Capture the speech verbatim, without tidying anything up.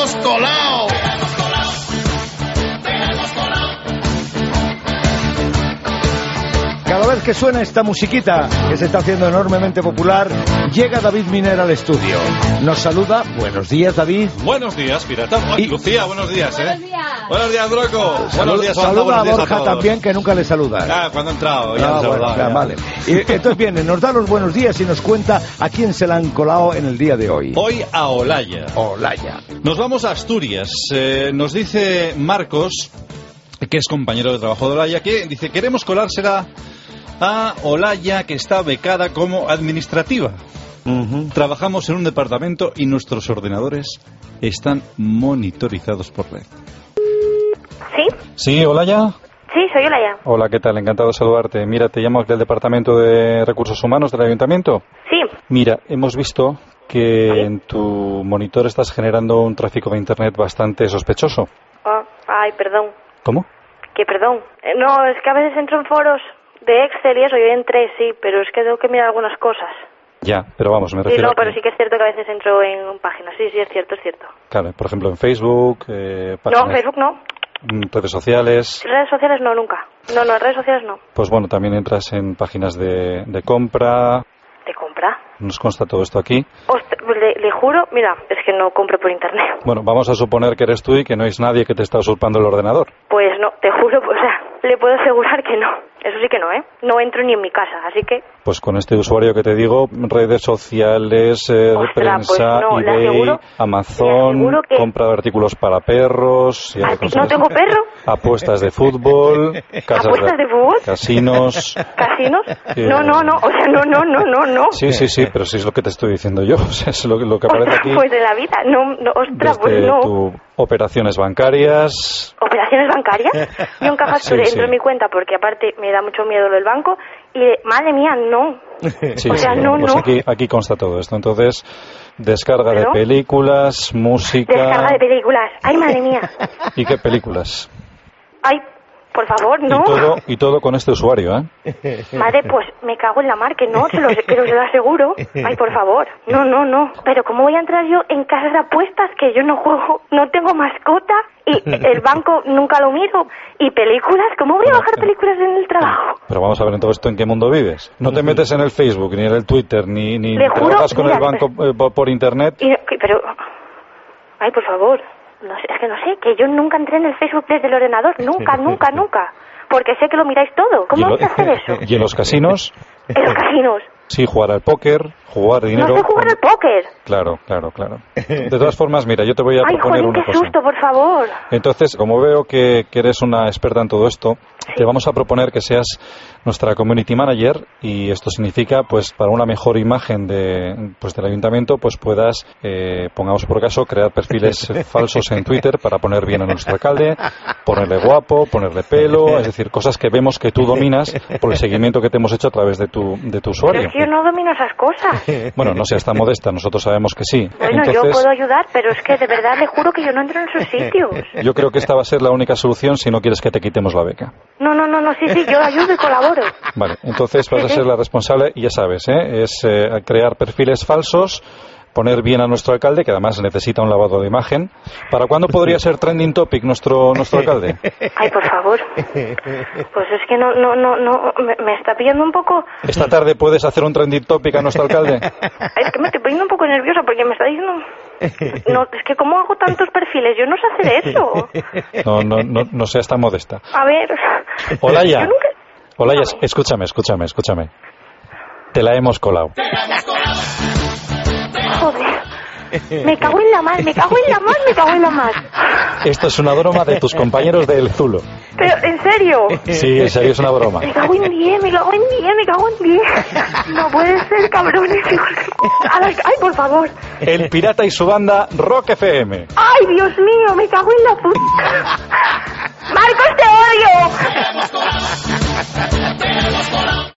hemos colado! Cada vez que suena esta musiquita, que se está haciendo enormemente popular, llega David Miner al estudio. Nos saluda. Buenos días, David. Buenos días, pirata. Ay, y... Lucía, buenos días, ¿eh? Buenos días. Buenos días, Droco. Salud, buenos días, Saluda buenos días a Borja a también, que nunca le saluda. Ah, cuando ha entrado. Ya ah, no bueno, ya. Vale. Y, entonces viene, nos da los buenos días y nos cuenta a quién se la han colado en el día de hoy. Hoy a Olaya. Olaya. Nos vamos a Asturias. Eh, nos dice Marcos, que es compañero de trabajo de Olaya, que dice, queremos colársela a Olaya, que está becada como administrativa. Uh-huh. Trabajamos en un departamento y nuestros ordenadores están monitorizados por red. ¿Sí? ¿Sí, Olaya? Sí, soy Olaya. Hola, ¿qué tal? Encantado de saludarte. Mira, te llamo del Departamento de Recursos Humanos del Ayuntamiento. Sí. Mira, hemos visto que ¿Sí? en tu monitor estás generando un tráfico de Internet bastante sospechoso. Oh, ay, perdón. ¿Cómo? Que perdón. Eh, no, es que a veces entro en foros de Excel y eso, yo entré, sí, pero es que tengo que mirar algunas cosas. Ya, pero vamos, me refiero sí, no, a que... pero sí que es cierto que a veces entro en páginas, sí, sí, es cierto, es cierto. Claro, por ejemplo, en Facebook, eh, páginas... No, Facebook no. Redes sociales... Redes sociales no, nunca. No, no, redes sociales no. Pues bueno, también entras en páginas de, de compra... ¿De compra? Nos consta todo esto aquí. Ostras, le, le juro, mira, es que no compro por internet. Bueno, vamos a suponer que eres tú y que no es nadie que te está usurpando el ordenador. Pues no, te juro, pues, o sea, le puedo asegurar que no. Eso sí que no, ¿eh? No entro ni en mi casa, así que... Pues con este usuario que te digo, redes sociales, eh, Ostras, prensa, pues no, eBay, aseguro, Amazon, que... compra de artículos para perros... Y ¿No tengo perro? Apuestas de fútbol... Casas ¿Apuestas de, de fútbol? Casinos... ¿Casinos? Eh... No, no, no, o sea, no, no, no, no, no. Sí, sí, sí, pero sí es lo que te estoy diciendo yo, o sea, es lo, lo que aparece aquí... Pues de la vida, no, no, ostras, pues no. Tu operaciones bancarias... ¿Operaciones bancarias? Yo en Caja Sur sí, entro sí. en mi cuenta porque aparte me da mucho miedo lo del banco y, madre mía, no. Sí, o sea, sí, no, pues no. Aquí, aquí consta todo esto, entonces, descarga ¿Pero? de películas, música... Descarga de películas, ay, madre mía. ¿Y qué películas? Ay, por favor, no. Y todo, y todo con este usuario, ¿eh? Madre, pues me cago en la mar, que no, se lo, que se lo aseguro. Ay, por favor, no, no, no. Pero ¿cómo voy a entrar yo en casas de apuestas que yo no juego, no tengo mascota y el banco nunca lo miro? ¿Y películas? ¿Cómo voy a bajar películas en el trabajo? Pero vamos a ver, en todo esto, ¿en qué mundo vives? No te metes en el Facebook, ni en el Twitter, ni, ni Le juro, trabajas con mira, el banco pero, eh, por internet. Y, pero, ay, por favor, no sé, es que no sé, que yo nunca entré en el Facebook desde el ordenador, nunca, nunca, nunca. Porque sé que lo miráis todo. ¿Cómo vais a hacer eso? ¿Y en los casinos? ¿En los casinos? Sí, jugar al póker, jugar dinero... No sé jugar al póker. Claro, claro, claro. De todas formas, mira, yo te voy a Ay, proponer jolín, una qué cosa. susto, por favor. Entonces, como veo que, que eres una experta en todo esto, sí. te vamos a proponer que seas nuestra community manager y esto significa, pues, para una mejor imagen de, pues, del ayuntamiento, pues puedas, eh, pongamos por caso, crear perfiles falsos en Twitter para poner bien a nuestro alcalde, ponerle guapo, ponerle pelo, es decir, cosas que vemos que tú dominas por el seguimiento que te hemos hecho a través de tu, de tu usuario. Pero es que yo no domino esas cosas. Bueno, no seas tan modesta, nosotros sabemos que sí. Bueno, Entonces, yo puedo ayudar, pero es que de verdad le juro que yo no entro en esos sitios. Yo creo que esta va a ser la única solución si no quieres que te quitemos la beca. No, no, no, no, sí, sí, yo ayudo y colaboro. Vale, entonces vas sí, a ser sí. la responsable y ya sabes, ¿eh? Es eh, crear perfiles falsos, poner bien a nuestro alcalde, que además necesita un lavado de imagen. ¿Para cuándo podría ser trending topic nuestro nuestro alcalde? Ay, por favor. Pues es que no, no, no, no, me, me está pillando un poco... ¿Esta tarde puedes hacer un trending topic a nuestro alcalde? Es que me estoy poniendo un poco nerviosa porque me está diciendo... No, es que ¿cómo hago tantos perfiles? Yo no sé hacer eso. No, no, no, no seas tan modesta. A ver... Olaya, nunca... Olaya, escúchame, escúchame, escúchame. Te la hemos colado. Joder, me cago en la mar, me cago en la mar, me cago en la mar. Esto es una broma de tus compañeros del Zulo. Pero, ¿en serio? Sí, en serio, es una broma. Me cago en diez, me cago en diez, me cago en diez. No puede ser, cabrones. Ay, por favor. El Pirata y su banda Rock F M. Ay, Dios mío, me cago en la puta. Marcos, te odio.